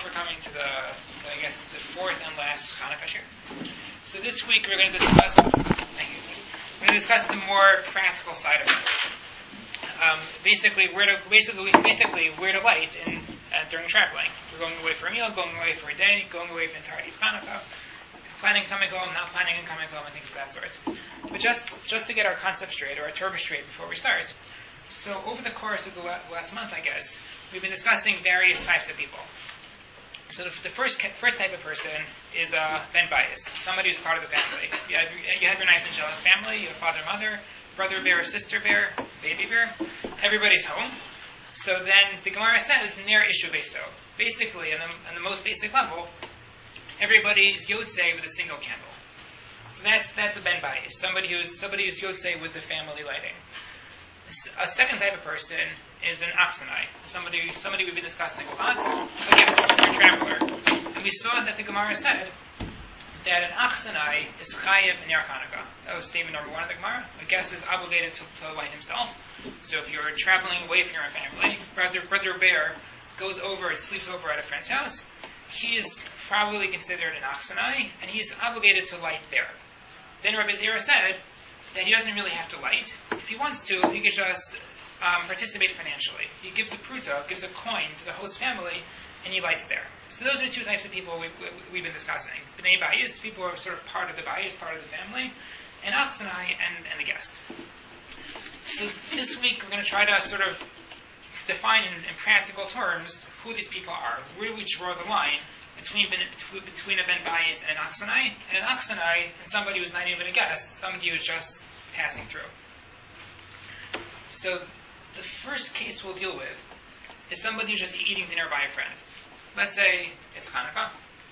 we're coming to I guess, the fourth and last Hanukkah shir. So this week we're going to discuss, the more practical side of it. Basically, where to light during traveling. If we're going away for a meal, going away for a day, going away for the entirety of Hanukkah, planning on coming home, not planning on coming home, and things of that sort. But just to get our concept straight, or our Torah straight before we start. So over the course of the last month, I guess, we've been discussing various types of people. So the first type of person is Ben Bias, somebody who's part of the family. You have your nice angelic family, you have father, mother, brother bear, sister bear, baby bear. Everybody's home. So then the Gemara says, Ner Ishu Beso. Basically, on the most basic level, everybody's Yotzei with a single candle. So that's a Ben Bias, somebody who's Yotzei with the family lighting. A second type of person is an Aksanai, somebody we've been discussing a lot. Again, a traveler. And we saw that the Gemara said that an Aksanai is Chayev in Ner Hanukkah. That was statement number one of the Gemara. A guest is obligated to light himself. So if you're traveling away from your family, brother bear goes over, sleeps over at a friend's house, he is probably considered an Aksanai, and he's obligated to light there. Then Rabbi Zera said that he doesn't really have to light. If he wants to, he could just participate financially. He gives a pruta, gives a coin to the host family, and he lights there. So those are the two types of people we've been discussing. B'nai Bayis, people who are sort of part of the Bayis, part of the family, and Aksanai, and the guest. So this week we're going to try to sort of define in practical terms who these people are. Where do we draw the line between a Ben Bayis and an Aksanai? And an Aksanai is somebody who's not even a guest, somebody who's just passing through. So the first case we'll deal with is somebody who's just eating dinner by a friend. Let's say it's Hanukkah,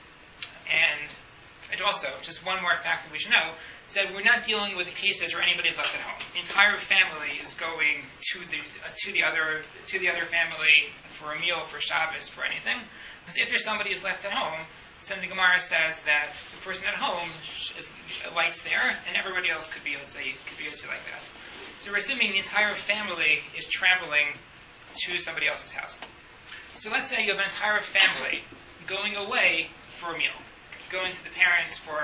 and also, just one more fact that we should know, is that we're not dealing with cases where anybody's left at home. The entire family is going to the other family for a meal, for Shabbos, for anything. Because if there's somebody who's left at home, then the Gemara says that the person at home lights there, and everybody else could be like that. So we're assuming the entire family is traveling to somebody else's house. So let's say you have an entire family going away for a meal, going to the parents for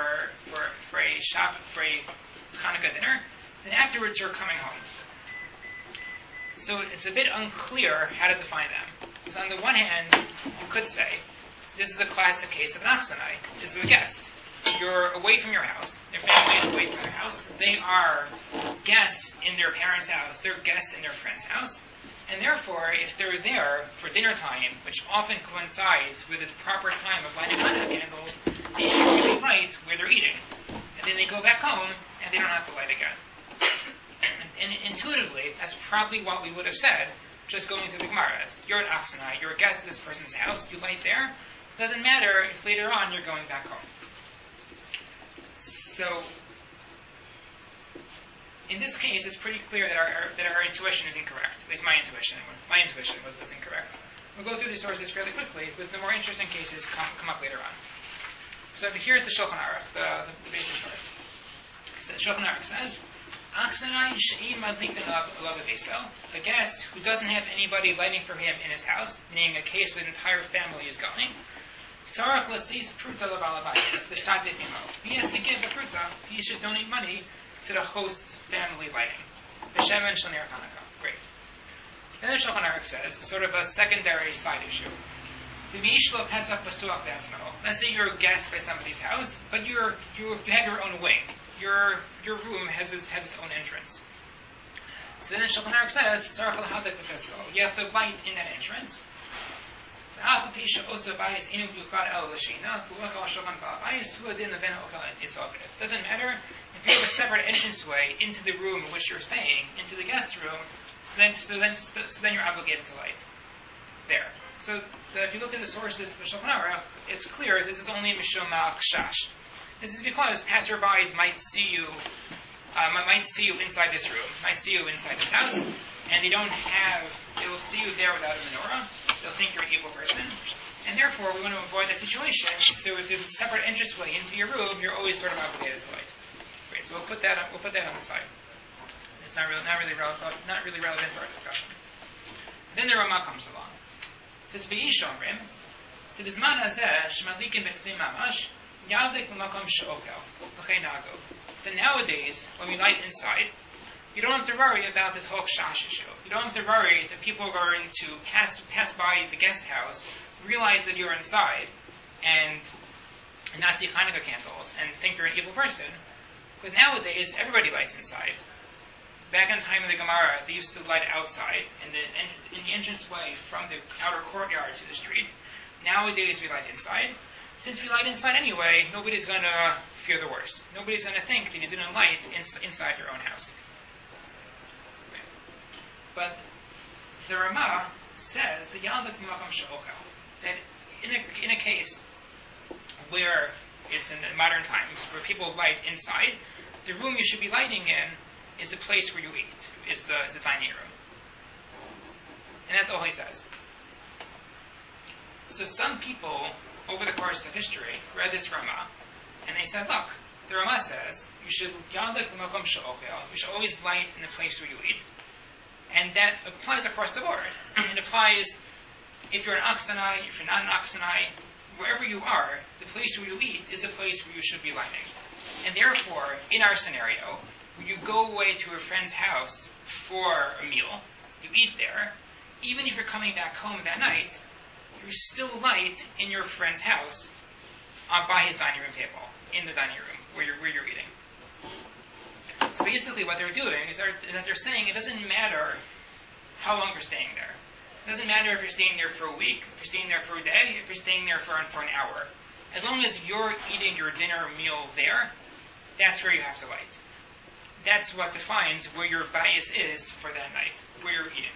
a Hanukkah dinner, then afterwards you're coming home. So it's a bit unclear how to define them. Because on the one hand, you could say, this is a classic case of an Aksanai. This is a guest. You're away from your house. Their family is away from their house. They are guests in their parents' house. They're guests in their friend's house. And therefore, if they're there for dinner time, which often coincides with the proper time of lighting Hanukkah candles, they should really light where they're eating. And then they go back home, and they don't have to light again. And intuitively, that's probably what we would have said, just going through the Gemara. You're an Aksanai, you're a guest at this person's house, you light there. It doesn't matter if later on you're going back home. So, in this case, it's pretty clear that our intuition is incorrect. At least my intuition was incorrect. We'll go through these sources fairly quickly, because the more interesting cases come up later on. So here's the Shulchan Aruch, the basic source. So the Shulchan Aruch says, Aksanai she'im madlikin alav beso, a guest who doesn't have anybody lighting for him in his house, meaning a case where the entire family is going. Tzarach l'sis pruta l'balabayis, l'shtat zefimo. He has to give the pruta. He should donate money to the host family lighting. B'shemen shel Ner Hanukkah. Great. Then the Shulchan Aruch says, sort of a secondary side issue. Let's say you're a guest by somebody's house, but you have your own wing. Your room has its own entrance. So then Shulchan Aruch says, you have to light in that entrance. It doesn't matter if you have a separate entranceway into the room in which you're staying, into the guest room, so then you're obligated to light there. So if you look at the sources for Shulchan Aruch, it's clear this is only Mishum Ma'akshash. This is because passerbys might see you inside this room, might see you inside this house, and they will see you there without a menorah. They'll think you're an evil person. And therefore, we want to avoid that situation. So if there's a separate entranceway into your room, you're always sort of obligated to light. Great. So we'll put that on the side. It's not really relevant for our discussion. Then the Rama comes along. It says, V'yish omrim, To the Zman Hazeh, Shemalikim B'Chlim Mamash, Yadlik B'Makom She'okel, L'chei Nagov. Then nowadays, when we light inside, you don't have to worry about this whole kshash issue. You don't have to worry that people are going to pass by the guest house, realize that you're inside, and not see Hanukkah candles, and think you're an evil person. Because nowadays, everybody lights inside. Back in the time of the Gemara, they used to light outside, in the entranceway from the outer courtyard to the street. Nowadays, we light inside. Since we light inside anyway, nobody's going to fear the worst. Nobody's going to think that you didn't light inside your own house. Okay. But the Ramah says that Yaldik B'Makom She'okel, that in a case where it's in modern times, where people light inside, the room you should be lighting in is the place where you eat, is the dining room. And that's all he says. So some people, over the course of history, read this Ramah, and they said, look, the Ramah says, you should Yadlik B'Makom She'okel, you should always light in the place where you eat. And that applies across the board. It applies if you're an Aksanai, if you're not an Aksanai, wherever you are, the place where you eat is the place where you should be lighting. And therefore, in our scenario, when you go away to a friend's house for a meal, you eat there, even if you're coming back home that night, you still light in your friend's house by his dining room table, in the dining room, where you're eating. So basically what they're doing is that they're saying it doesn't matter how long you're staying there. It doesn't matter if you're staying there for a week, if you're staying there for a day, if you're staying there for an hour. As long as you're eating your dinner meal there, that's where you have to light. That's what defines where your bias is for that night, where you're eating.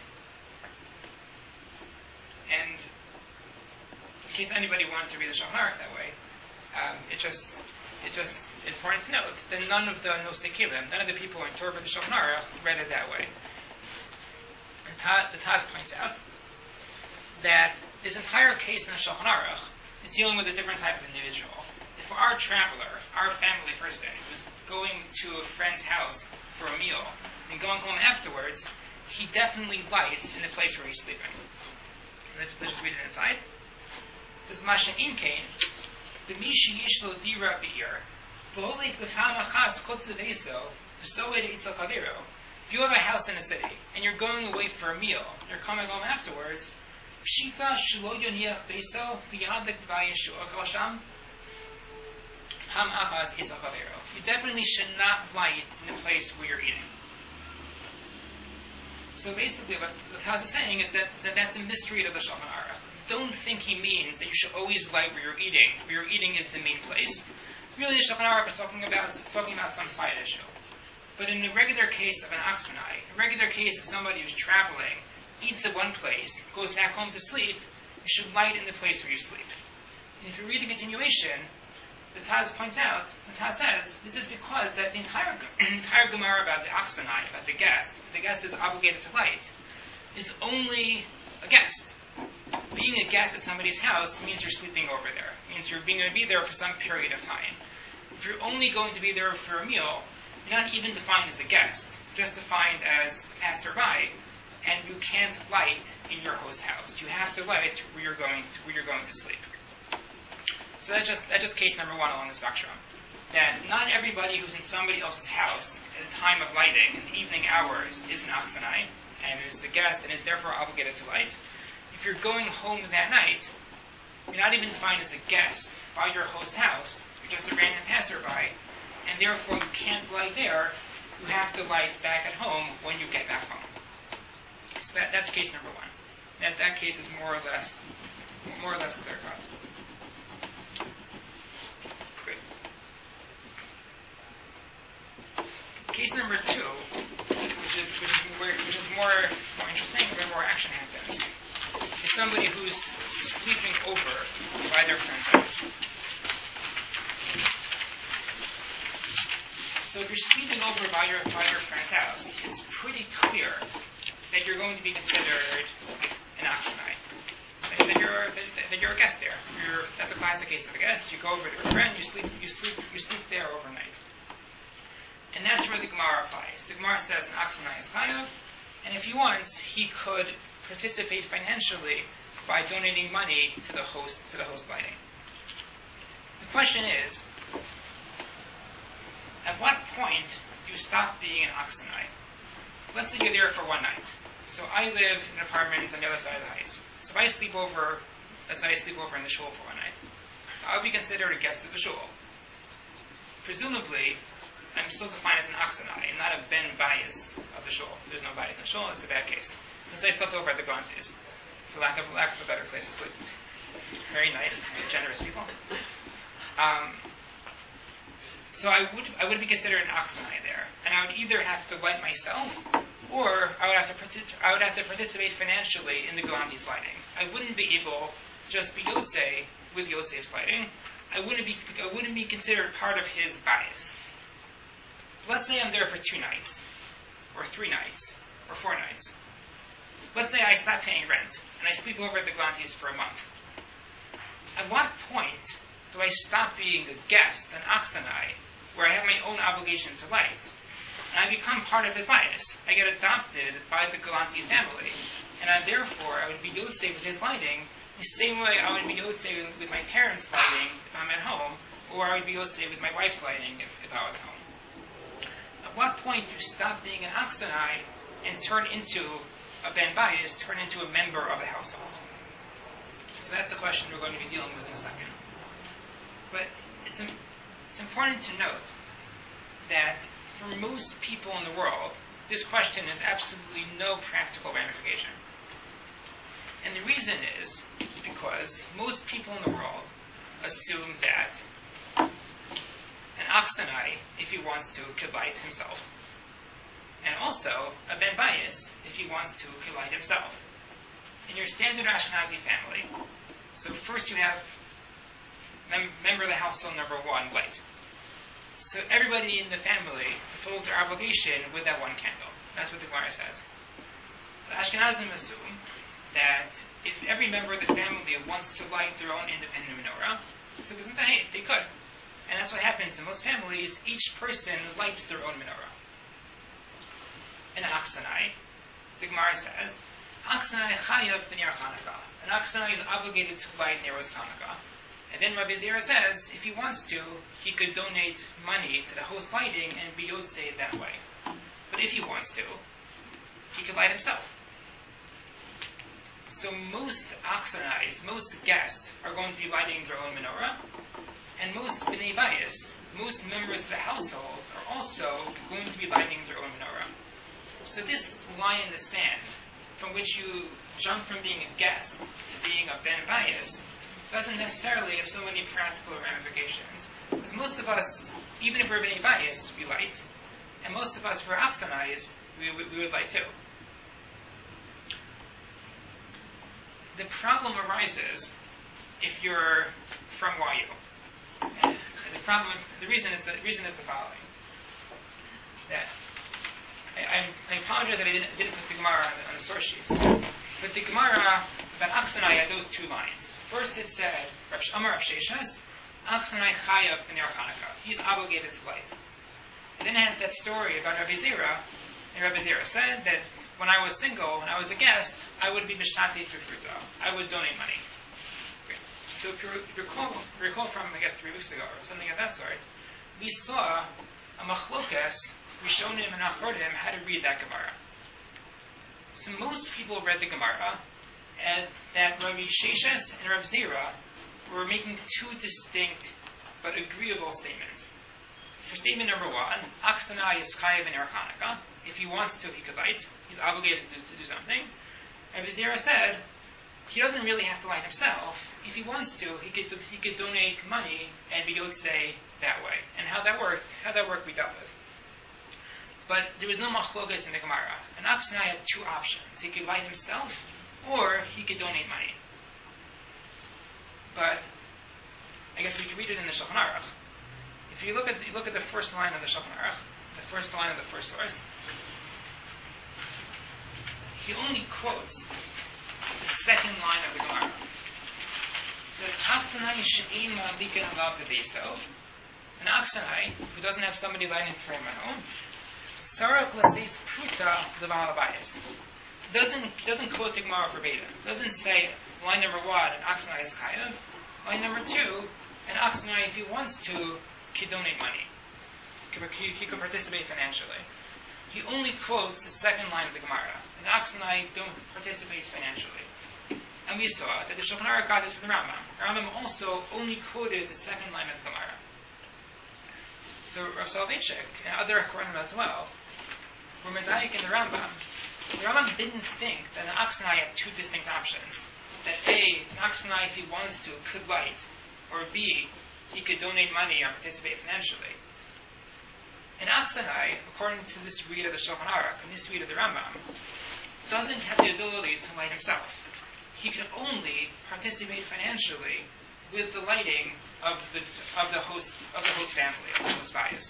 And in case anybody wanted to read the Shulchan Aruch that way, it's just important to note that none of the Nosei Kelim, none of the people who interpret the Shulchan Aruch read it that way. The Taz points out that this entire case in the Shulchan Aruch is dealing with a different type of individual. If our traveler, our family person, was going to a friend's house for a meal and going home afterwards, he definitely lights in the place where he's sleeping. Let's just read it inside. It says, Masha Inkein, B'mishi Yishlo Dira Be'ir, V'holik B'cham Achas Chutz V'eso, V'soed Eitzel Kaviro. If you have a house in a city, and you're going away for a meal, and you're coming home afterwards, Pshita Shelo Yoniach Beso, V'yadik V'ayeshu Akal Sham, Ham Achas Eitzel Kaviro. You definitely should not light in the place where you're eating. So basically what the Taz is saying is that that's a mystery of the Shulchan Aruch. Don't think he means that you should always light where you're eating. Where you're eating is the main place. Really, the Shulchan Aruch is talking about some side issue. But in a regular case of an Aksanai, a regular case of somebody who's traveling, eats at one place, goes back home to sleep, you should light in the place where you sleep. And if you read the continuation, the Taz points out, the Taz says, this is because that the entire Gemara about the Aksanai, about the guest is obligated to light, is only a guest. Being a guest at somebody's house means you're sleeping over there. It means you're going to be there for some period of time. If you're only going to be there for a meal, you're not even defined as a guest, just defined as a passerby, and you can't light in your host's house. You have to light where you're going to sleep. So that's just case number one along the spectrum. That not everybody who's in somebody else's house at the time of lighting, in the evening hours, is an Aksanai, and is a guest, and is therefore obligated to light. If you're going home that night, you're not even defined as a guest by your host's house. You're just a random passerby, and therefore you can't light there. You have to light back at home when you get back home. So that's case number one. That case is more or less clear cut. Great. Case number two, which is more interesting, where more action happens, is somebody who's sleeping over by their friend's house. So if you're sleeping over by your friend's house, it's pretty clear that you're going to be considered an Aksanai. That you're a guest there. That's a classic case of a guest. You go over to a friend, you sleep there overnight. And that's where the Gemara applies. The Gemara says an Aksanai is chayav, and if he wants, he could participate financially by donating money to the host lighting. The question is, at what point do you stop being an Aksanai? Let's say you're there for one night. So I live in an apartment on the other side of the heights. So if I sleep over, let's say I sleep over in the shul for one night, I'll be considered a guest of the shul. Presumably, I'm still defined as an Aksanai and not a ben bias of the shul. There's no bias in the shul, it's a bad case. Because I slept over at the Glantes, for lack of a better place to sleep. Very nice, generous people. So I would be considered an Aksanai there, and I would either have to light myself, or I would have to participate financially in the Galanti's lighting. I wouldn't be able to just be Yotzei with Yosef's lighting. I wouldn't be considered part of his bias. Let's say I'm there for 2 nights, or 3 nights, or 4 nights. Let's say I stop paying rent, and I sleep over at the Galanti's for a month. At what point do I stop being a guest, an Aksanai, where I have my own obligation to light, and I become part of his bias? I get adopted by the Galanti family, and therefore I would be Yotzei with his lighting, the same way I would be Yotzei with my parents' lighting if I'm at home, or I would be Yotzei with my wife's lighting if I was home. At what point do you stop being an Aksanai and turn into a ben bias, turn into a member of the household? So that's a question we're going to be dealing with in a second. But it's important to note that for most people in the world, this question has absolutely no practical ramification. And the reason is because most people in the world assume that an Aksanai, if he wants to, could light himself. And also, a ben bias, if he wants to, could light himself. In your standard Ashkenazi family, so first you have member of the household number 1, light. So everybody in the family fulfills their obligation with that one candle. That's what the Gemara says. The Ashkenazim assume that if every member of the family wants to light their own independent menorah, so they could. And that's what happens in most families. Each person lights their own menorah. In Aksanai, the Gemara says, Aksanai chayav b'ner Chanukah. An Aksanai is obligated to light Neros Chanukah. And then Rabbi Zera says, if he wants to, he could donate money to the host lighting and be Yotzei that way. But if he wants to, he could light himself. So most Aksanais, most guests, are going to be lighting their own menorah, and most B'nai Bayis, most members of the household, are also going to be lighting their own menorah. So this line in the sand, from which you jump from being a guest to being a ben bias, doesn't necessarily have so many practical ramifications. Because most of us, even if we're B'nai Bayis, we light, and most of us, if we're Aksanais, we would light too. The problem arises if you're from YU. And the reason is the following. That I apologize that I didn't put the Gemara on the source sheet. But the Gemara about Aksanai had those 2 lines. First it said, Amar Rav Sheshas, Aksanai chayav b'ner Chanukah. He's obligated to light. And then it has that story about Rabbi Zera. And Rabbi Zera said that when I was single, when I was a guest, I would be mishtati fruta. I would donate money. Okay. So if you recall from, I guess, 3 weeks ago, or something of that sort, we saw a machlokas, Rishonim and Achronim, how to read that Gemara. So most people read the Gemara, and that Rabbi Sheshas and Rav Zera were making 2 distinct but agreeable statements. For statement number 1, Aksanai is chayav b'ner Chanukah. If he wants to, he could light. He's obligated to do something. And Rav Zera said he doesn't really have to light himself. If he wants to, he could donate money and be Yotzei that way. And how that worked we dealt with. But there was no machlokas in the Gemara. And Aksanai had 2 options. He could light himself, or he could donate money. But I guess we could read it in the Shulchan Aruch. If you look at the first line of the Shulchan Aruch, the first line of the first source, he only quotes the second line of the Gemara. There's Aksanai she'ein ma'adlikin alav b'veiso. An Aksanai who doesn't have somebody lighting for him at home, Sarak l'seis pruta l'ba'al habayis. doesn't quote the Gemara verbatim. Doesn't say line number 1, an Aksanai is Chayav. Line number 2, an Aksanai, if he wants to, can donate money. He can participate financially. He only quotes the second line of the Gemara. An Aksanai don't participate financially. And we saw that the Shulchan Aruch got this from the Rambam. The Rambam also only quoted the second line of the Gemara. So Rav Soloveitchik and other Kohanim as well were medayik in the Rambam. The Rambam didn't think that an Aksanai had two distinct options. That A, an Aksanai, if he wants to, could light, or B, he could donate money or participate financially. An Aksanai, according to this read of the Shulchan Aruch and this read of the Rambam, doesn't have the ability to light himself. He can only participate financially with the lighting of the host family, of the host bias.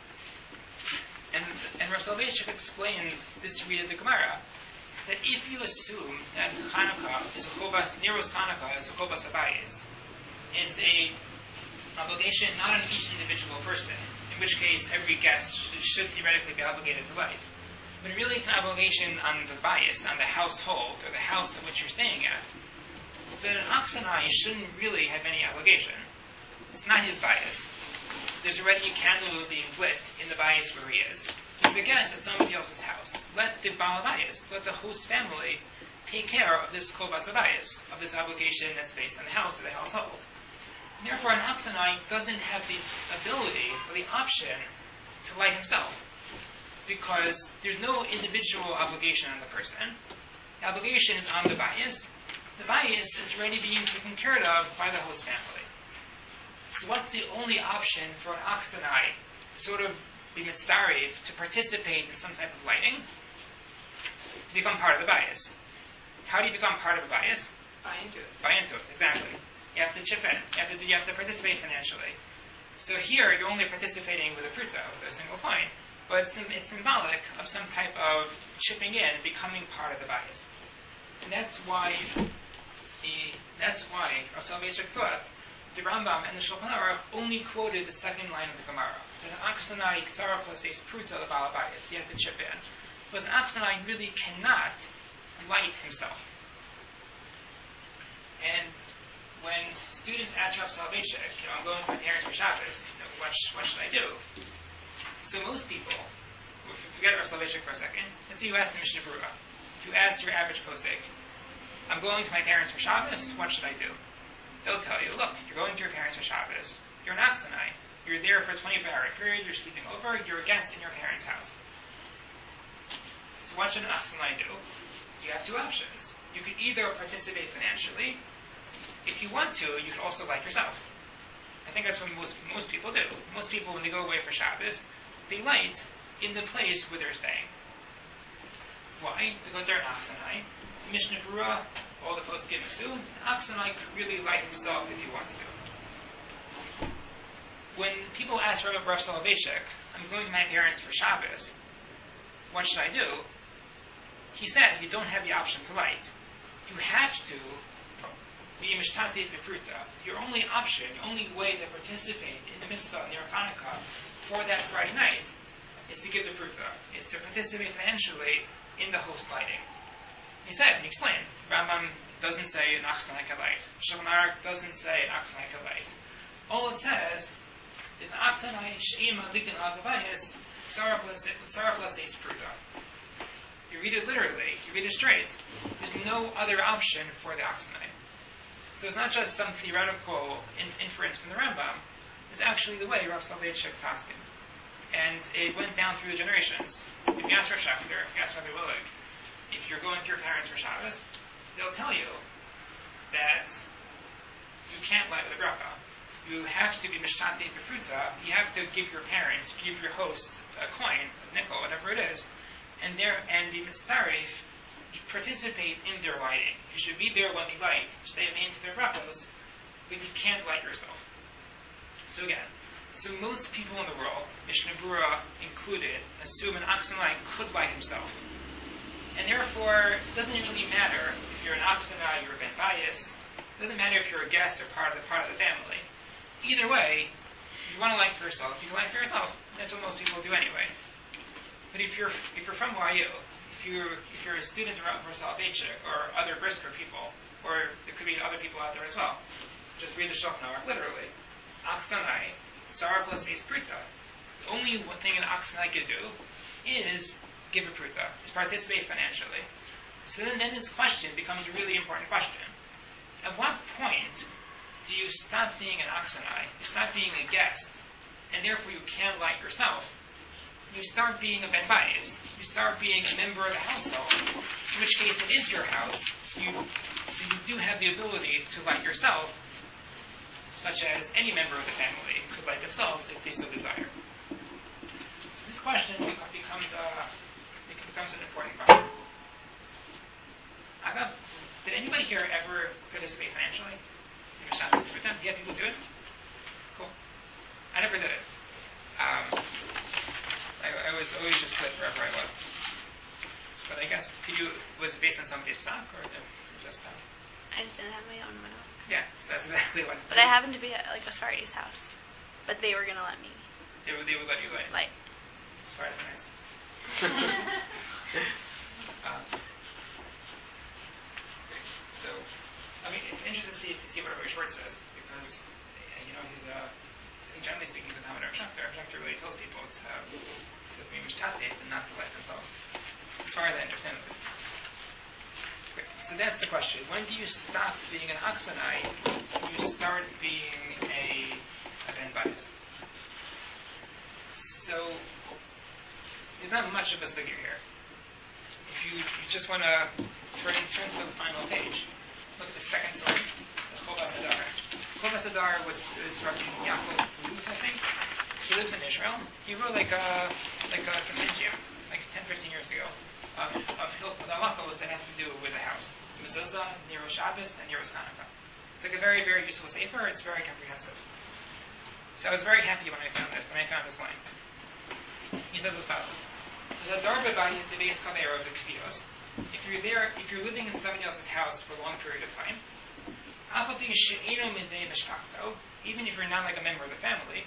And Rav Soloveitchik explained this read of the Gemara that if you assume that Hanukkah is a chobas, Nero's Hanukkah is a chobas abayis, it's a obligation not on each individual person, in which case every guest should theoretically be obligated to light. But really it's an obligation on the bias, on the household, or the house in which you're staying at. So that an Aksanai shouldn't really have any obligation. It's not his bias. There's already a candle being lit in the bias where he is. He's a guest at somebody else's house. Let the Baal bias, let the host family take care of this Kobas bias, of this obligation that's based on the house or the household. And therefore, an Aksanai doesn't have the ability or the option to light himself, because there's no individual obligation on the person. The obligation is on the bias. The bias is already being taken care of by the host family. So what's the only option for an Aksanai to sort of be mitzdarev, to participate in some type of lighting? To become part of the bias. How do you become part of a bias? Buy into it. Buy into it, exactly. You have to chip in. You have to participate financially. So here, you're only participating with a pruta, with a single coin. But it's symbolic of some type of chipping in, becoming part of the bias. And that's why Rav Soloveitchik thought the Rambam and the Shulchan Aruch only quoted the second line of the Gemara. That an Aksanai ksara says pruta the Baal bias. He has to chip in. Because an Aksanai really cannot light himself. And when students ask Rav Soloveitchik, I'm going to my parents for Shabbos, what should I do? So most people, forget Rav Soloveitchik for a second, let's say you ask the Mishnah Berurah. If you ask your average posek, I'm going to my parents for Shabbos, what should I do? They'll tell you, look, you're going to your parents for Shabbos, you're an Aksanai, you're there for a 24-hour period, you're sleeping over, you're a guest in your parents' house. So what should an Aksanai do? So you have two options. You could either participate financially. If you want to, you could also light yourself. I think that's what most people do. Most people, when they go away for Shabbos, they light in the place where they're staying. Why? Because they're an Aksanai. Mishnah Berurah, all the posts give soon, an Aksanai could really light himself if he wants to. When people ask Rav Soloveitchik, I'm going to my parents for Shabbos, what should I do? He said, you don't have the option to light. You have to be mishtatit b'fruta. Your only option, your only way to participate in the mitzvah near Hanukkah for that Friday night is to give the fruta, is to participate financially in the host lighting. He said, he explained, Rambam doesn't say an Aksanai can light. Shulchan Aruch doesn't say an Aksanai can light. All it says is an Aksanai she'im halikin al-gavayis tzarach l'seis fruta. You read it literally, you read it straight. There's no other option for the Aksanai. So it's not just some theoretical inference from the Rambam. It's actually the way Rav Soloveitchik paskined. And it went down through the generations. If you ask Rav Schachter, if you ask Rabbi Willig, if you're going to your parents for Shabbos, they'll tell you that you can't light with a bracha. You have to be mishtatit b'fruta. You have to give your parents, give your host a coin, a nickel, whatever it is, and be mitzdaref, participate in their lighting. You should be there when they light, say amen to their brachos, but you can't light yourself. So again, most people in the world, Mishnah Berurah included, assume an Aksanai could light himself. And therefore, it doesn't really matter if you're an Aksanai, you're a Ben Bayis. It doesn't matter if you're a guest or part of the family. Either way, if you want to light for yourself, you can light for yourself. That's what most people do anyway. But if you're from YU, if you're a student for Soloveitchik or other Brisker people, or there could be other people out there as well, just read the Shulchan Aruch literally. Aksanai, Sarah plus Eis Pruta. The only one thing an Aksanai could do is give a Pruta, is participate financially. So then this question becomes a really important question. At what point do you stop being an Aksanai, you stop being a guest, and therefore you can't light yourself? You start being a Ben Bayis. You start being a member of the household, in which case it is your house, so you do have the ability to light yourself, such as any member of the family could light themselves if they so desire. So this question becomes an important question. Agav, did anybody here ever participate financially in the Shabbat? Yeah, people do it? Cool. I never did it. I was always just split wherever I was. But I guess, was it based on somebody's psak, or just... I just didn't have my own money. Yeah, so that's exactly what... But I happened to be at, like, a Sfardi's house. But they were going to let me. They would let you light? Light. Sfardi's nice. So, I mean, it's interesting to see what Rabbi Schwartz says, because, he's generally speaking, he's a Talmud Rav Schachter. Rav Schachter really tells people to be mishtatev and not to light themselves, as far as I understand this. Great. So that's the question. When do you stop being an Aksanai? You start being a Ben Bayis. So, there's not much of a sugya here. If you just want to turn to the final page, look at the second source, the Chol Basadar. Chol Basadar was from Yaakov Ruth, I think. He lives in Israel. He wrote like a compendium, like 10-15 years ago, of the halachos that have to do with the house. Mezuzah, Nero Shabbos, and Nero Hanukkah. It's like a very, very useful sefer. It's very comprehensive. So I was very happy when I found this line. He says as follows. So the darba bani the base chavero of the kfiyos. If you're living in somebody else's house for a long period of time, even if you're not like a member of the family,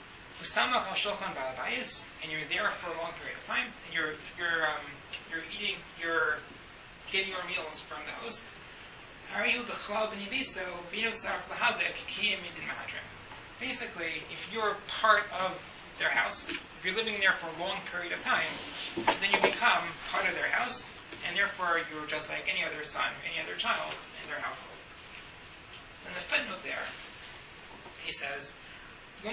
and you're there for a long period of time, and you're getting your meals from the host, basically, if you're part of their house, if you're living there for a long period of time, then you become part of their house, and therefore you're just like any other son, any other child in their household. And the footnote there, he says, I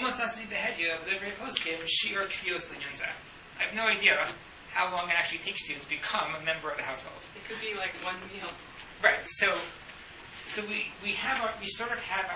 have no idea how long it actually takes you to become a member of the household. It could be like one meal. Right. So we sort of have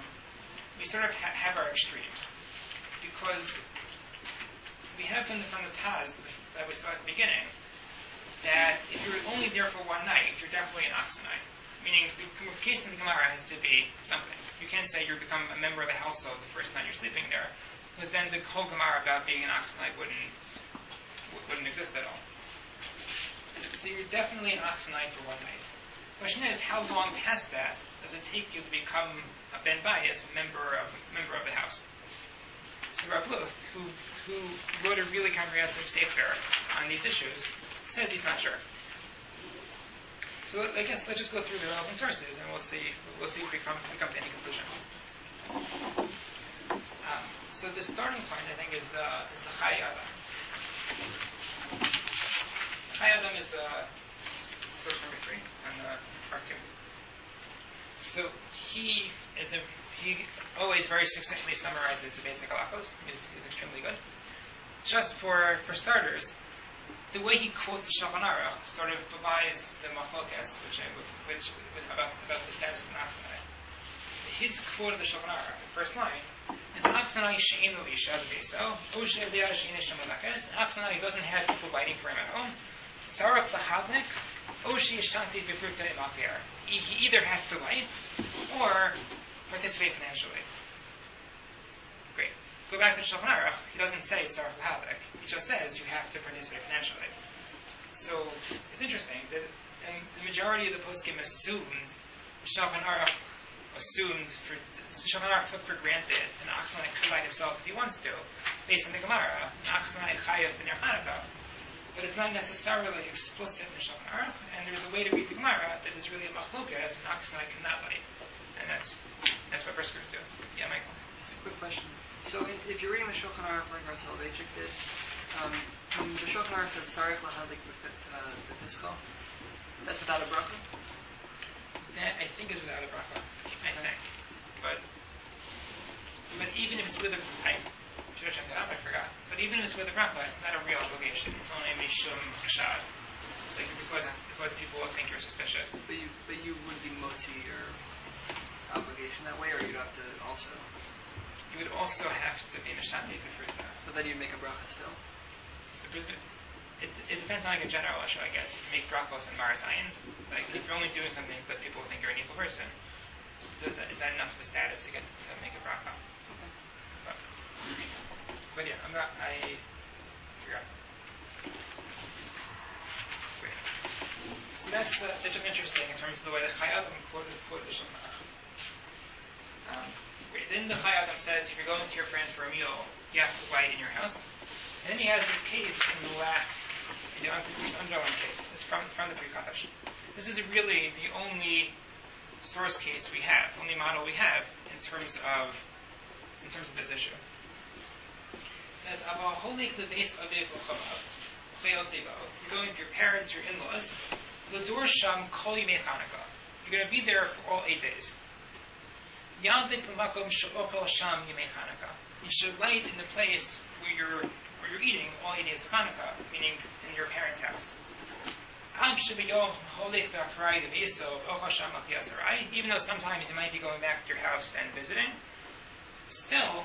our extremes, because we have from the Taz that we saw at the beginning that if you're only there for one night, you're definitely an Aksanai. Meaning, the case in the Gemara has to be something. You can't say you become a member of the household the first night you're sleeping there, because then the whole Gemara about being an Aksanai wouldn't exist at all. So you're definitely an Aksanai for one night. The question is, how long past that does it take you to become a Ben Bayis, a member of the house? So Rav Luth, who wrote a really comprehensive sefer on these issues, says he's not sure. So I guess let's just go through the relevant sources, and we'll see if we come to any conclusion. So the starting point, I think, is the Chai Adam. Chai Adam is the source number 3 on the part 2. So he always very succinctly summarizes the basic halachos. He's extremely good. Just for starters, the way he quotes the Shulchan Aruch sort of provides the machlokas, about the status of an Aksanai. His quote of the Shulchan Aruch, the first line, is Aksanai she'en lo isha b'beso, o she'evdea she'en isha malakes. An Aksanai doesn't have people waiting for him at home. Tzarach l'havnik, o she'yishanti b'fruta imafir. He either has to light or participate financially. Great. Go back to the Shulchan Aruch. He doesn't say tzarach l'havnik. He just says you have to participate financially. So it's interesting that the majority of the poskim assumed Shulchan Aruch took for granted an Aksanai could light himself if he wants to, based on the Gemara, an Aksanai chayav in Hanukkah. but it's not necessarily explicit in the Shulchan Aruch, and there's a way to read the Gemara that is really a machlokas, and Aksanai cannot light. And that's what briskers do. Yeah, Michael? Just a quick question. So if you're reading the Shulchan Aruch like Rav Soloveitchik did, the Shulchan Aruch says Sarich Lahadlik B'Piskal. That's without a bracha? That, I think, is without a bracha. I think. But even if it's with a... I should have checked that out, I forgot. But even if it's with a bracha, it's not a real obligation. It's only a mishum chashad. It's like because people will think you're suspicious. But you would be motzi your obligation that way, or you'd have to also... You would also have to be nishati b'fruta. But then you'd make a bracha still? So it depends on like a general issue, I guess. You can make brachos and Mara Zayins. Like if you're only doing something because people think you're an evil person, is that enough of a status to get to make a bracha? Okay. But yeah, I forgot. Great. So that's just interesting in terms of the way the Chai Adam quoted the Shulchan Aruch. Then the Chai Adam says if you're going to your friend for a meal, you have to light in your house. And then he has this case in the last, this underlying case. It's from the Pri Kadash. This is really the only source case we have, only model we have in terms of this issue. It says, "Aval holik leveis aviv l'chamav, you're going with your parents, your in-laws. L'dur sham kol yimei Chanukah. You're going to be there for all 8 days. Yadlik b'makom she'ochel sham yimei Chanukah. You should light in the place where you're eating all 8 days of Hanukkah, meaning in your parents' house. Even though sometimes you might be going back to your house and visiting, still,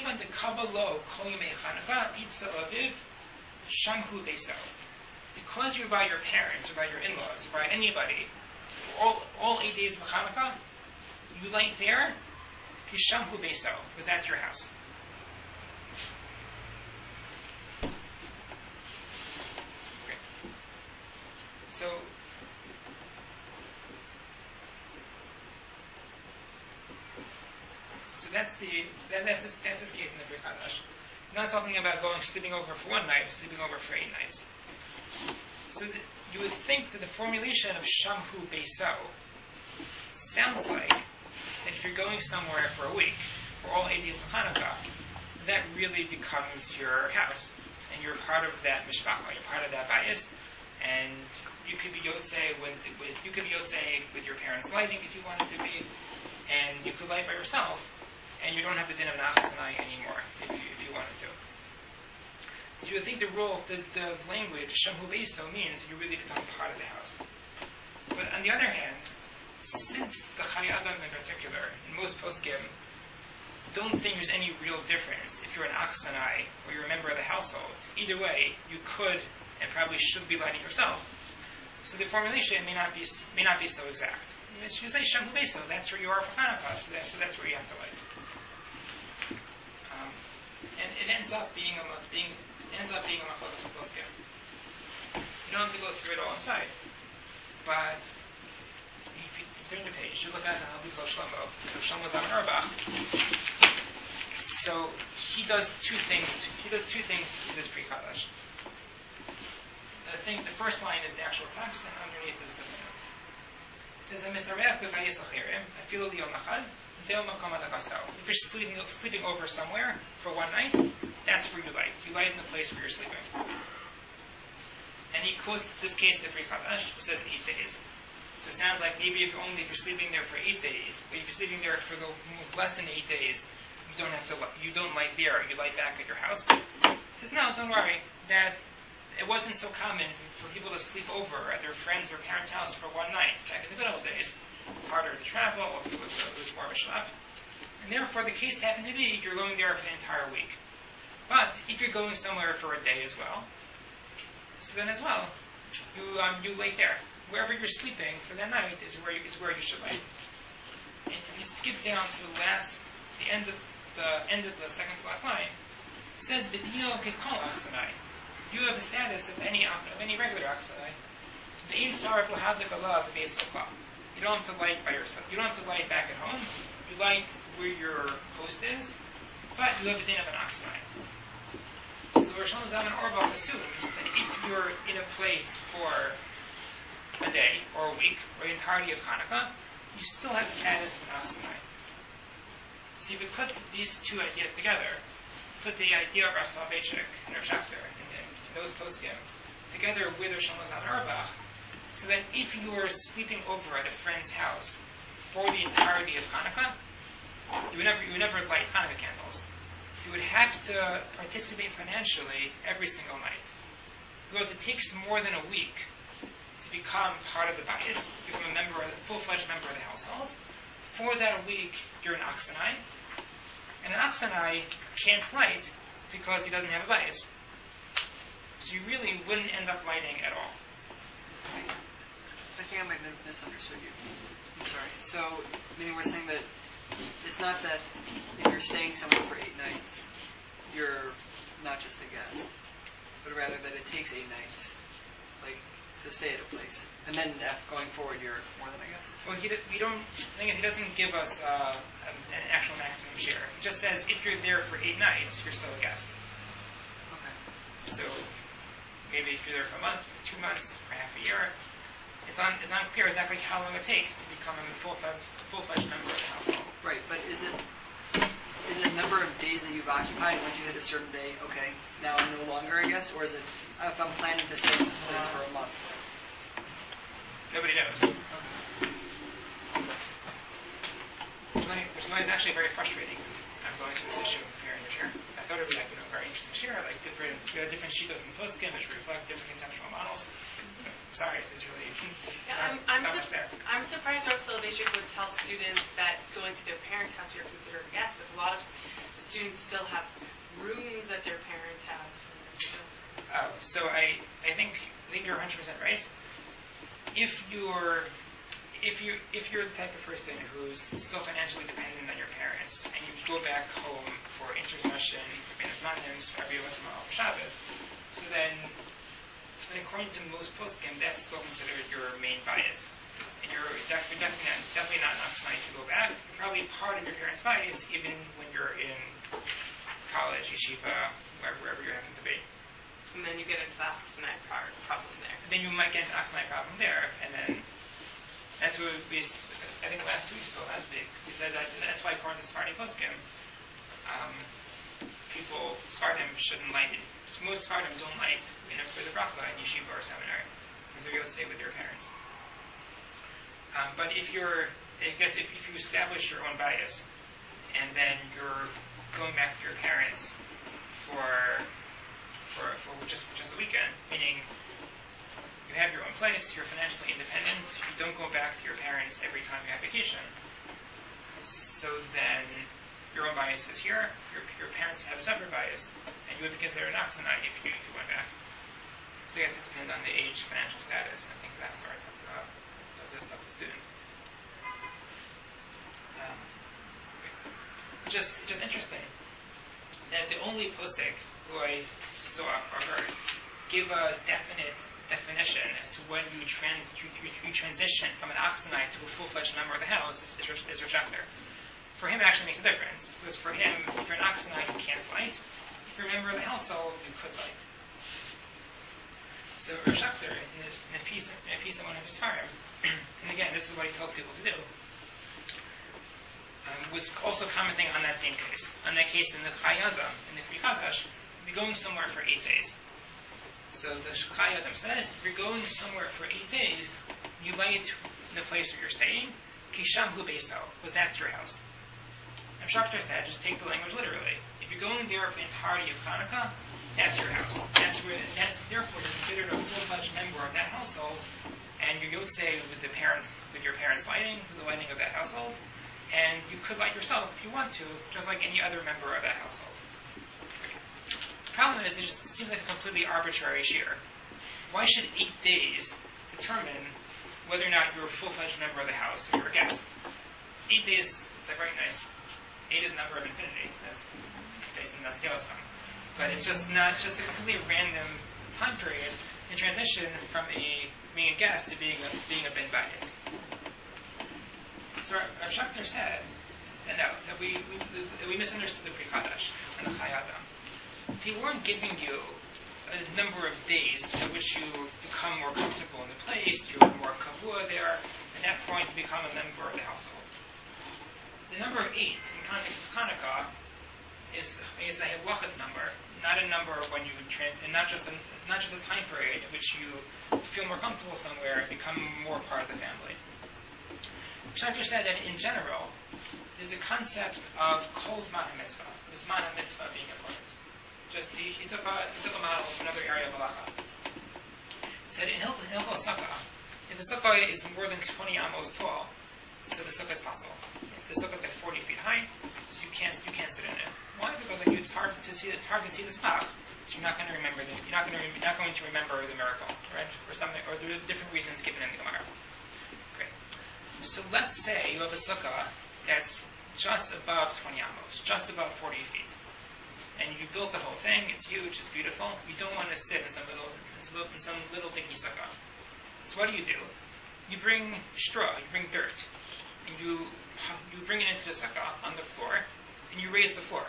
because you're by your parents or by your in-laws or by anybody, all 8 days of Hanukkah, you light there, because that's your house. So that's this case in the Pri Kadash. I'm not talking about sleeping over for one night, sleeping over for 8 nights. So you would think that the formulation of Shamhu Beiso sounds like that if you're going somewhere for a week, for all 8 days of Hanukkah, that really becomes your house, and you're part of that mishpacha, you're part of that bias, and you could be yotzei with your parents lighting if you wanted to be, and you could light by yourself, and you don't have the din of Nachasanai anymore if you wanted to. So you would think the language Shamhu Beiso means you really become part of the house. But on the other hand, since the Chai Adam in particular, and most poskim don't think there's any real difference if you're an Achsanai or you're a member of the household. Either way, you could and probably should be lighting yourself. So the formulation may not be so exact. You say Shamhu Beiso, that's where you are for Hanukkah, so that's where you have to light. And it ends up being a machlokes poskim. You don't have to go through it all inside, but if you turn the page, you look at Halikol Shlomo. Shlomo's on Erbach. So he does two things to this Pri Kadash. I think the first line is the actual text, and underneath is the footnote. It says, if you're sleeping over somewhere for one night, that's where you light. You light in the place where you're sleeping. And he quotes this case in the Pri Kadash, which says 8 days. So it sounds like maybe if you're sleeping there for 8 days, but if you're sleeping there for less than 8 days, you don't light there, you light back at your house. He says, no, don't worry, that it wasn't so common for people to sleep over at their friends' or parents' house for one night. Back in the good old days, it's harder to travel, it was more of a schlep. And therefore, the case happened to be you're going there for the entire week. But if you're going somewhere for a day as well, so then as well, you lay there. Wherever you're sleeping for that night is where you should lay. And if you skip down to the end of the second to last line, it says V'dino kekol achsanai. You have the status of any regular achsanai. Ve'in sarek lahadlik alav v'beis okla. You don't have to light by yourself. You don't have to light back at home. You light where your host is, but you have the din of an achsanai. So Rosh Zalman Auerbach assumes that if you're in a place for a day or a week or the entirety of Hanukkah, you still have the status of an Aksanai. So you could put these two ideas together, put the idea of Rav Soloveitchik and Rav Schachter and those poskim together with Rosh Zalman Auerbach, so that if you are sleeping over at a friend's house for the entirety of Hanukkah, you would never light Hanukkah candles. You would have to participate financially every single night. Because it takes more than a week to become part of the bias, become a full-fledged member of the household. For that week, you're an Aksanai. And an Aksanai can't light because he doesn't have a bias. So you really wouldn't end up lighting at all. I think I might have misunderstood you. I'm sorry. So, meaning we're saying that it's not that if you're staying somewhere for 8 nights, you're not just a guest, but rather that it takes 8 nights, like, to stay at a place. And then going forward, you're more than a guest. Well, the thing is, he doesn't give us an actual maximum share. He just says if you're there for 8 nights, you're still a guest. Okay. So, maybe if you're there for a month, 2 months, for half a year, it's unclear exactly how long it takes to become a full-fledged member of the household. Right, but is it a number of days that you've occupied, and once you hit a certain day, okay, now I'm no longer a guest, or is it if I'm planning to stay in this place for a month? Nobody knows. Which is actually very frustrating. I'm going through this issue of preparing the share. Because I thought it would be a very interesting share, like different shitas in the poskim which reflect different conceptual models. Sorry, it's really not much there. I'm surprised Rav Soloveitchik would tell students that going to their parents' house you're considered a guest. If a lot of students still have rooms that their parents have. So I think you're 100% right. If you're the type of person who's still financially dependent on your parents, and you go back home for intercession, for Benas Matins, for Aviyah Tomorrow, for Shabbos, so then according to most poskim, that's still considered your main bias. And you're definitely not an Aksanai if you go back. You're probably part of your parents' bias, even when you're in college, yeshiva, wherever you happen to be. And then you get into the Aksanai problem there. And then you might get into Aksanai problem there, and then that's what I think last week, we said that that's why according to Sephardi poskim, Sephardim shouldn't light it. Most Sephardim don't light for the bracha in yeshiva or seminary, because they're going to stay with their parents. But if you establish your own bias, and then you're going back to your parents for just a weekend, meaning you have your own place, you're financially independent, you don't go back to your parents every time you have vacation. So then your own bias is here, your parents have a separate bias, and you would be considered an Aksanai if you went back. So I guess it depends on the age, financial status, and things of that sort of the student. Just interesting that the only posek who I saw or heard give a definite definition as to when you transition from an Aksanai to a full-fledged member of the house is Rav Schachter. For him, it actually makes a difference, because for him, if you're an Aksanai, you can't light. If you're a member of the household, you could light. So Rav Schachter, in a piece of one of his Sfarim, and again, this is what he tells people to do, was also commenting on that same case. On that case in the Chai Adam, in the Pri Chadash, you'd be going somewhere for 8 days. So the Chai Adam says, if you're going somewhere for 8 days, you light in the place where you're staying, Kisham Hu Beiso, because that's your house. And Schachter said, just take the language literally. If you're going there for the entirety of Hanukkah, that's your house. Therefore you're considered a full-fledged member of that household, and you would say with your parents lighting, the lighting of that household, and you could light yourself if you want to, just like any other member of that household. The problem is, it just seems like a completely arbitrary shear. Why should 8 days determine whether or not you're a full-fledged member of the house or you're a guest? 8 days, it's very nice. 8 is a number of infinity, as based on Natsiyosam. But it's just a completely random time period to transition from being a guest to being a ben bias. So Rav Schachter said that we misunderstood the Pri Chadash and the Chai Adam. they weren't giving you a number of days at which you become more comfortable in the place, you're more kavua there, at that point you become a member of the household. The number of 8 in context of Hanukkah is a halachot number, not a number when you and not just a time period in which you feel more comfortable somewhere and become more part of the family. Shafir said that in general, there's a concept of kol zman mitzvah, the zman mitzvah being important. Just he took a model from another area of halacha. He said in Hilchos Sukkah, if the sukkah is more than 20 amos tall, so the sukkah is possible. If the sukkah is like 40 feet high, so you can't sit in it. Why? Because it's hard to see the schach, so you're not going to remember you're not going to remember the miracle, right? Or something, or there are different reasons given in the Gemara. Great. So let's say you have a sukkah that's just above 20 amos, just above 40 feet. And you built the whole thing, it's huge, it's beautiful. You don't want to sit in some little dinky sukkah. So what do? You bring straw, you bring dirt, and you bring it into the sukkah on the floor, and you raise the floor.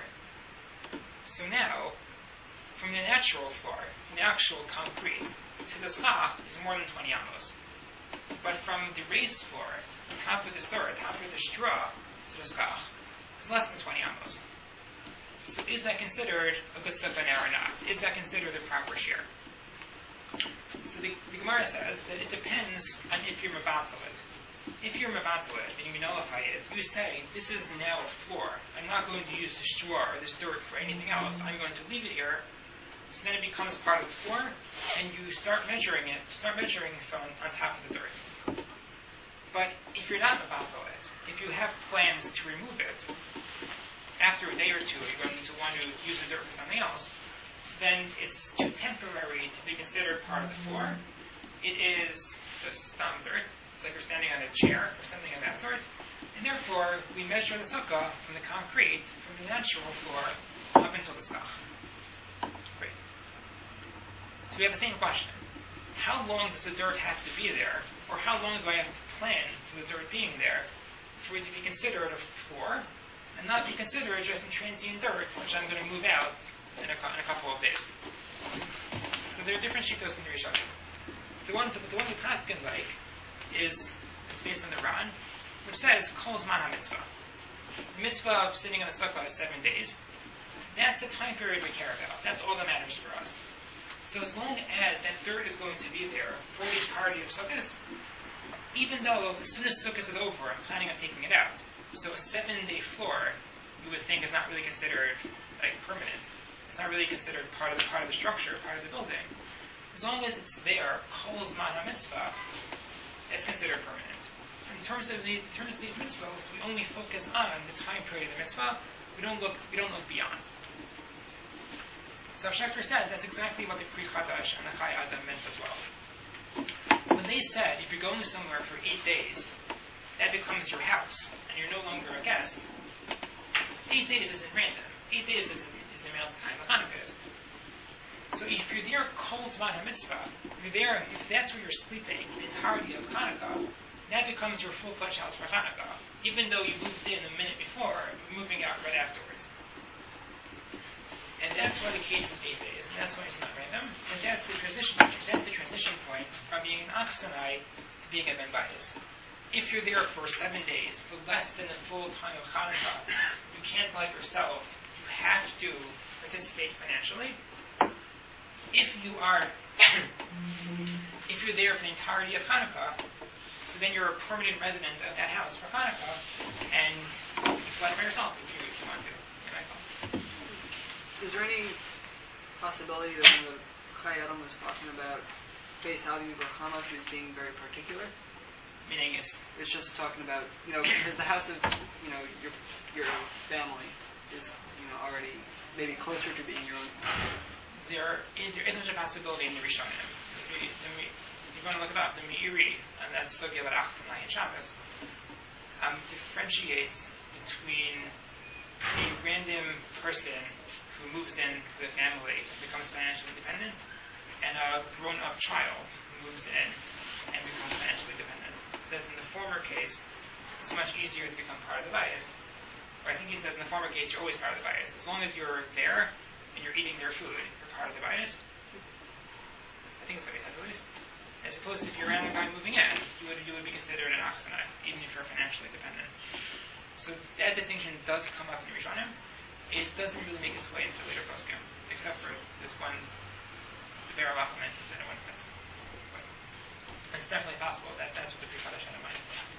So now, from the natural floor, from the actual concrete, to the schach is more than 20 amos. But from the raised floor, top of the straw, to the schach, it's less than 20 amos. So is that considered a good sukkah now or not? Is that considered the proper share? So the Gemara says that it depends on if you're mevatel it. If you're mevatel it and you nullify it, you say, this is now a floor. I'm not going to use the straw or this dirt for anything else. I'm going to leave it here. So then it becomes part of the floor, and you start measuring from on top of the dirt. But if you're not mevatel it, if you have plans to remove it, after a day or two, you're going to want to use the dirt for something else, so then it's too temporary to be considered part of the floor. It is just dirt. It's like you're standing on a chair or something of that sort. And therefore, we measure the sukkah from the concrete, from the natural floor, up until the schach. Great. So we have the same question. How long does the dirt have to be there, or how long do I have to plan for the dirt being there, for it to be considered a floor, and not be considered just some transient dirt, which I'm going to move out in a couple of days. So there are different shittos in the Rishonim. The one the Paskin like is based on the Ran, which says kol zman ha-mitzvah. The mitzvah of sitting in a sukkah is 7 days. That's a time period we care about. That's all that matters for us. So as long as that dirt is going to be there for the entirety of sukkahs, even though as soon as sukkahs is over, I'm planning on taking it out. So a 7-day floor, you would think, is not really considered like permanent. It's not really considered part of the structure, part of the building. As long as it's there, kol zman ha-mitzvah, it's considered permanent. In terms of these mitzvahs, we only focus on the time period of the mitzvah. We don't look beyond. So Shechter said that's exactly what the Pri Chadash and the Chai Adam meant as well. When they said if you're going somewhere for 8 days, that becomes your house, and you're no longer a guest. 8 days isn't random. 8 days is the amount of time the Hanukkah is. So if you're there kol zman ha-mitzvah, if that's where you're sleeping the entirety of Hanukkah, that becomes your full-fledged house for Hanukkah, even though you moved in a minute before, moving out right afterwards. And that's why the case is 8 days, and that's why it's not random, and that's the transition point from being an Aksanai to being a Ben Bayis. If you're there for 7 days, for less than the full time of Hanukkah, you can't tell yourself you have to participate financially. If you're there for the entirety of Hanukkah, so then you're a permanent resident of that house for Hanukkah, and you fly by yourself if you want to. Is there any possibility that when the Chai Adam was talking about Beis Avi V'Chamav as being very particular? Meaning it's just talking about, because the house of, your family is, already maybe closer to being your own. There isn't a possibility in the Rishonim. You want to look it up, the Meiri, and that's Sugya about Achsanai and Shabbos, differentiates between a random person who moves in to the family and becomes financially dependent, and a grown-up child who moves in and becomes financially dependent. It says in the former case, it's much easier to become part of the bias. Or I think he says in the former case, you're always part of the bias. As long as you're there, and you're eating their food, you're part of the bias. I think that's what he says at least. As opposed to if you're a random guy moving in, you would be considered an Aksanai, even if you're financially dependent. So that distinction does come up in Rishonim. It doesn't really make its way into the later poskim, except for this one, the Be'er mentions in one place. But it's definitely possible that that's what the Pri Chadash had in mind.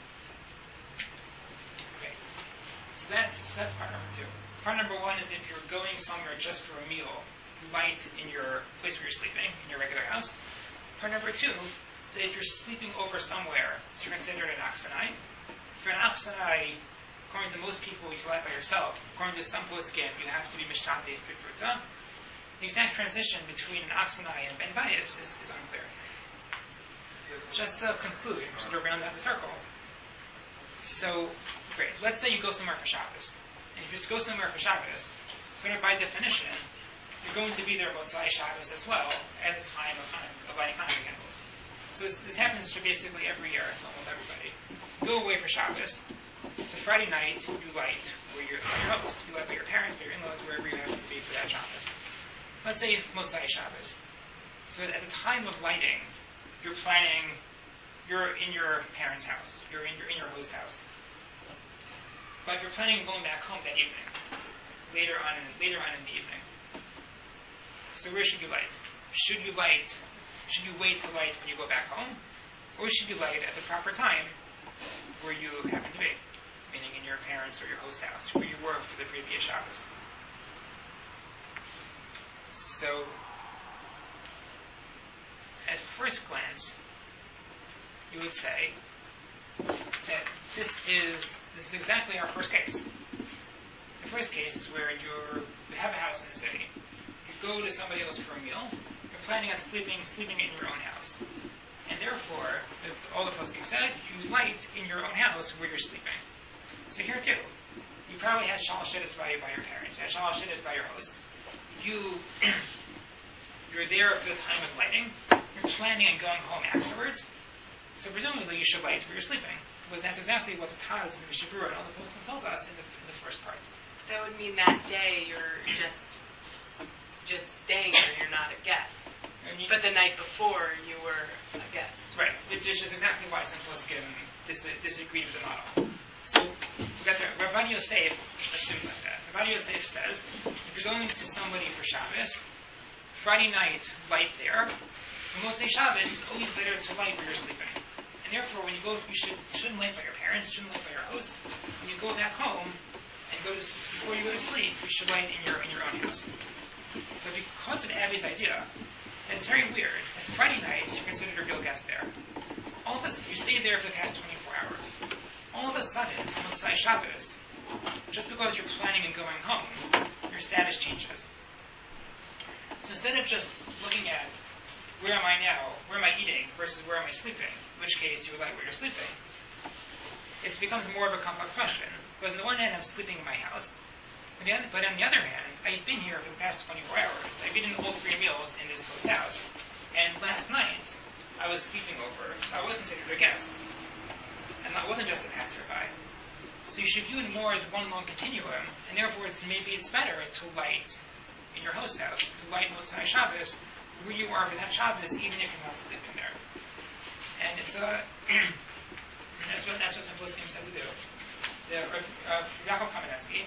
Okay. So that's part number two. Part number one is if you're going somewhere just for a meal, light in your place where you're sleeping, in your regular house. Part number two, that if you're sleeping over somewhere, so you're considered an Aksanai. If you're an Aksanai, according to most people, you live by yourself. According to some poskim, you have to be Mishtate Bifruta. The exact transition between an Aksanai and Ben Bias is unclear. Just to conclude, just to round out the circle. So, great. Let's say you go somewhere for Shabbos. And if you just go somewhere for Shabbos, sort of by definition, you're going to be there Motzai Shabbos as well at the time of lighting Hanukkah candles. So this happens to basically every year for almost everybody. You go away for Shabbos. So Friday night, you light where you're by your host. You light by your parents, by your in-laws, wherever you happen to be for that Shabbos. Let's say Motzai Shabbos. So at the time of lighting, you're in your parents' house. You're in your host's house. But you're planning on going back home that evening. Later on in the evening. So where should you light? Should you wait to light when you go back home? Or should you light at the proper time where you happen to be? Meaning in your parents' or your host's house, where you were for the previous Shabbos. So, at first glance, you would say that this is exactly our first case. The first case is where you have a house in the city. You go to somebody else for a meal. You're planning on sleeping in your own house. And therefore, all the poskim said, you light in your own house where you're sleeping. So here too, you probably had shalosh shidduchos by your parents. You had shalosh shidduchos by your host. You're there for the time of lighting. You're planning on going home afterwards. So presumably you should light where you're sleeping. Because that's exactly what the Taz and the Mishabura and all the poskim told us in the first part. That would mean that day you're just staying there, you're not a guest. But the night before you were a guest. Right, which is just exactly why some poskim disagreed with the model. So we got there. Rabban Yosef assumes like that. Rabban Yosef says, if you're going to somebody for Shabbos, Friday night, light there. For Motzei Shabbos, it's always better to light where you're sleeping. And therefore, when you go, you shouldn't light by your parents, you shouldn't light by your host. When you go back home and before you go to sleep, you should light in your own house. But because of Abby's idea, and it's very weird, that Friday night you're considered a real guest there. All of this, you stayed there for the past 24 hours. All of a sudden, on Motzei Shabbos, just because you're planning on going home, your status changes. So instead of just looking at where am I now, where am I eating, versus where am I sleeping, in which case you would like where you're sleeping, it becomes more of a complex question. Because on the one hand, I'm sleeping in my house, but on the other hand, I've been here for the past 24 hours. I've eaten all 3 meals in this host house. And last night, I was sleeping over, so I was considered a guest. And I wasn't just a passerby. So you should view it more as one long continuum, and therefore maybe it's better to light in your host house, to light Motzei Shabbos, where you are for that Shabbos, even if you're not sleeping there. And it's that's what some poskim said to do. The Yaakov Kamenetsky,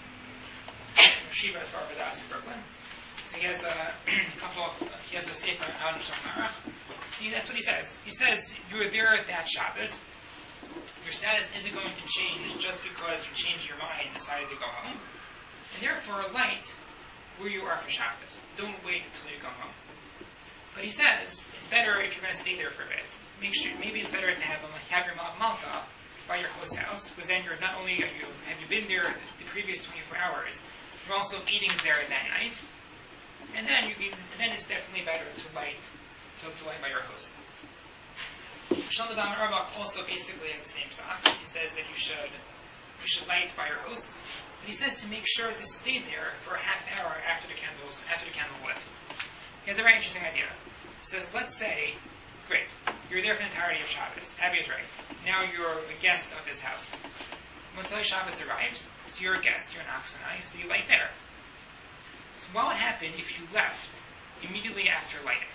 Shiva as far as in Brooklyn. So he has he has a sefer out in Shulchan Aruch. See, that's what he says. He says you were there at that Shabbos. Your status isn't going to change just because you changed your mind and decided to go home. And therefore, light where you are for Shabbos. Don't wait until you go home. But he says it's better if you're going to stay there for a bit. Maybe it's better to have your malka by your host house, because then you're not only have you been there the previous 24 hours, you're also eating there that night, and then it's definitely better to light by your host. Shlomo Zalman Auerbach also basically has the same thought. He says that you should light by your host, but he says to make sure to stay there for a half hour after the candles lit. He has a very interesting idea. He says, let's say, great, you're there for the entirety of Shabbos. Abby is right. Now you're a guest of his house. Motzei Shabbos arrives, so you're a guest, you're an Aksanai, so you light there. So what would happen if you left immediately after lighting?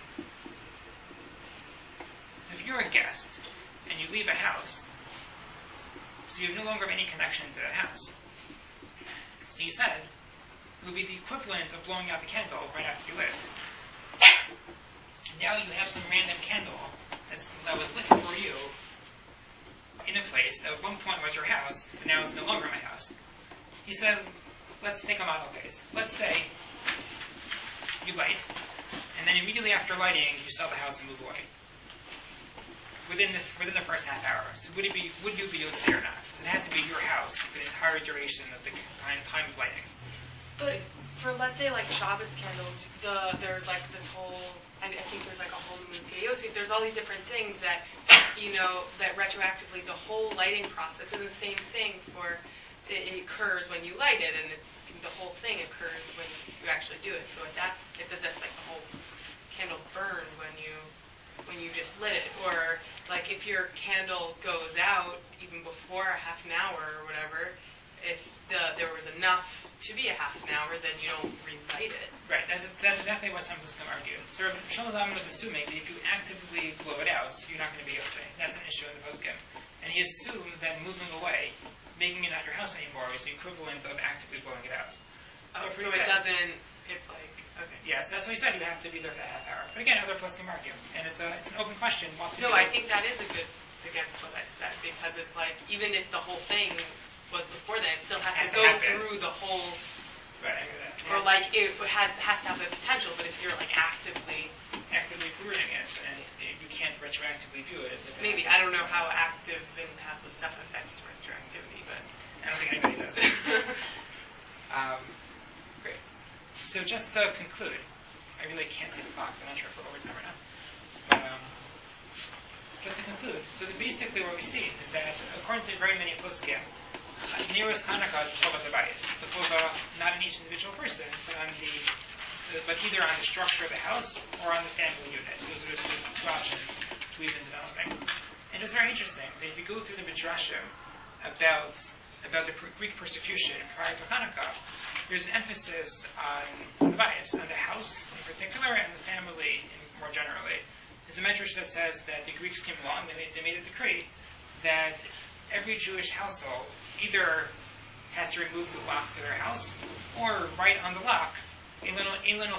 So if you're a guest and you leave a house, so you no longer have any connection to that house. So you said it would be the equivalent of blowing out the candle right after you lit. Now you have some random candle that was lit for you in a place that at one point was your house, but now it's no longer my house. He said, let's take a model case. Let's say you light, and then immediately after lighting, you sell the house and move away. Within the first half hour. So would you be Yotzei or not? Does it have to be your house for the entire duration of the time of lighting? But for, let's say, like Shabbos candles, there's like this whole, I think there's like a whole Mukayosif, there's all these different things that, that retroactively the whole lighting process is the same thing for, it occurs when you light it, and the whole thing occurs when you actually do it. So it's as if like the whole candle burned when you just lit it. Or like if your candle goes out even before a half an hour or whatever, if there was enough to be a half an hour, then you don't relight it. Right, that's exactly what some Muslim argue. So Shlomo Zalman was assuming that if you actively blow it out, you're not going to be Yotzei. That's an issue in the poskim. And he assumed that moving away, making it not your house anymore, is the equivalent of actively blowing it out. Oh, so it doesn't, it's like, okay. Yes, that's what he said. You have to be there for a half hour. But again, other poskim argue, and it's an open question. What to do. I think that is a good against what I said, because it's like even if the whole thing was before that, it still has to go through the whole. Right, I hear that. Or like it has to have the potential, but if you're like actively ruining it, and you can't retroactively view it as if maybe I don't know how active and passive stuff affects retroactivity, but I don't think anybody does. Great. So just to conclude, I really can't see the clock, so I'm not sure if we're over time or not. But just to conclude, so basically what we see is that according to very many poskim, Neros Hanukkah is a Chovas Habayis. It's a Chovah not on each individual person, but either on the structure of the house or on the family unit. Those are the two options we've been developing. And it's very interesting that if you go through the Midrashim about the Greek persecution prior to Hanukkah, there's an emphasis on the bias, on the house in particular and the family more generally. There's a medrash that says that the Greeks came along, they made a decree that every Jewish household either has to remove the lock to their house or write on the lock, we have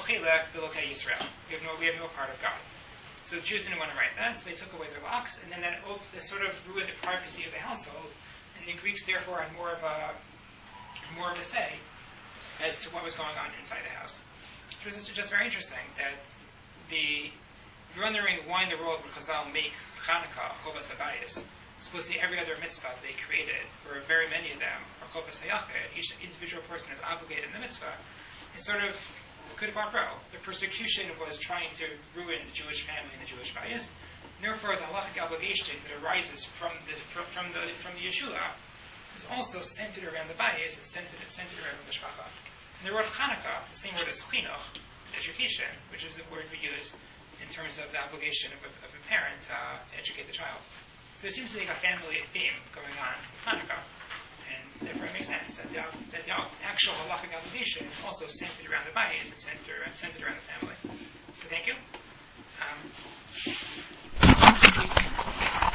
no part of God. So the Jews didn't want to write that, so they took away their locks, and then that sort of ruined the privacy of the household, and the Greeks therefore had more of a say as to what was going on inside the house. It was just very interesting that if you're wondering why in the world would Chazal make Hanukkah Chovas Habayis, supposed to be every other mitzvah that they created, or very many of them, are Chovas Hayachid, each individual person is obligated in the mitzvah, it's sort of good about bro. The persecution was trying to ruin the Jewish family and the Jewish bias. Therefore, the halachic obligation that arises from the Yeshua is also centered around the bias and centered around the mishpacha. And the word Chanukah, the same word as chinuch, education, which is the word we use in terms of the obligation of a parent to educate the child. So there seems to be a family theme going on with Hanukkah, and therefore it makes sense that the actual halachic obligation is also centered around the bias and centered around the family. So thank you.